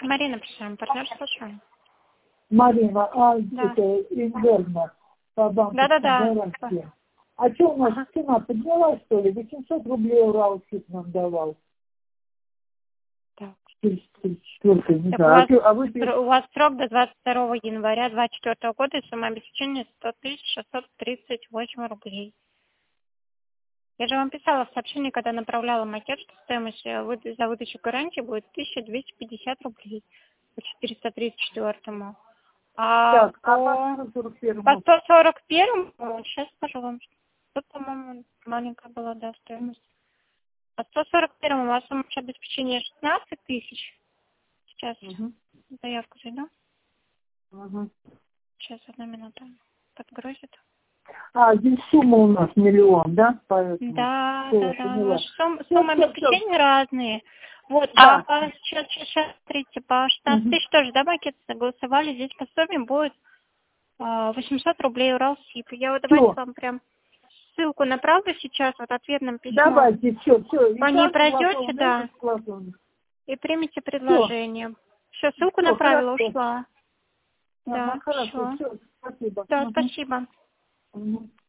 Марина, пришла, партнер, слушаем. Марина, Да. это Инверна по банковской гарантии. А что у нас цена поднялась, что ли? 800 рублей Уралсиб нам давал. Так. 34, не Так знаю. у вас срок до 22 января 2024 года и сумма обеспечения 100 638 рублей. Я же вам писала в сообщении, когда направляла макет, что стоимость за выдачу гарантии будет 1250 рублей по 434-му. А так, по 141-му? По 141-му, сейчас скажу вам, тут, по-моему, маленькая была, да, стоимость. По 141-му у вас сумма обеспечения 16 тысяч. Сейчас заявку зайду. Сейчас, 1 минута. Подгрузит. Здесь сумма у нас миллион, да? Да. Суммы Суммы обеспечения разные. Вот, да. сейчас, смотрите, по 16 тысяч тоже, да, макет согласовали. Здесь пособие будет 800 рублей Уралсиб. Я вот давайте вам прям ссылку направлю сейчас, вот ответным письмом. Давайте, все. По ней пройдете, да, и примите предложение. Все, ссылку направила, ушла. Да, хорошо, все, спасибо. Да, спасибо.